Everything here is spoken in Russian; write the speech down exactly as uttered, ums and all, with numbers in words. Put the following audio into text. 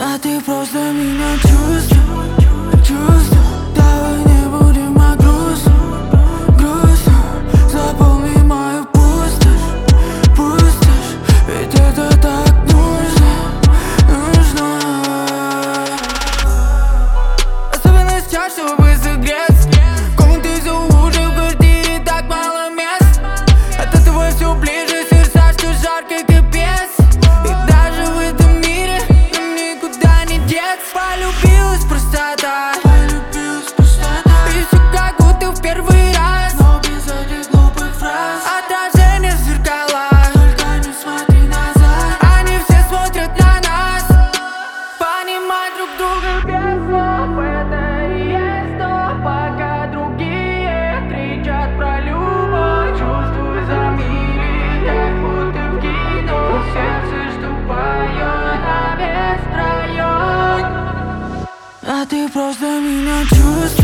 А ты просто меня чувствуешь, чувствуешь. Давай не будем о грустном, грустном. Заполни мою пустошь, пустошь. Ведь это так нужно, нужно. Особенно сейчас, чтобы согреться. Комнаты все уже, в квартире так мало мест. От этого все ближе, сердца, что жарко, капец. И даже в этом мире нам никуда не деться. Полюбилась просто так, полюбилась просто так. И все как будто в первый раз, но без этих глупых фраз. Отражение в зеркалах, только не смотри назад. Они все смотрят на нас, понимать друг друга без слов. Это и есть то, пока другие кричат про любовь. Чувствую за мили, как будто в кино. Сердце, что поет на весь район. А ты просто меня чувствуешь.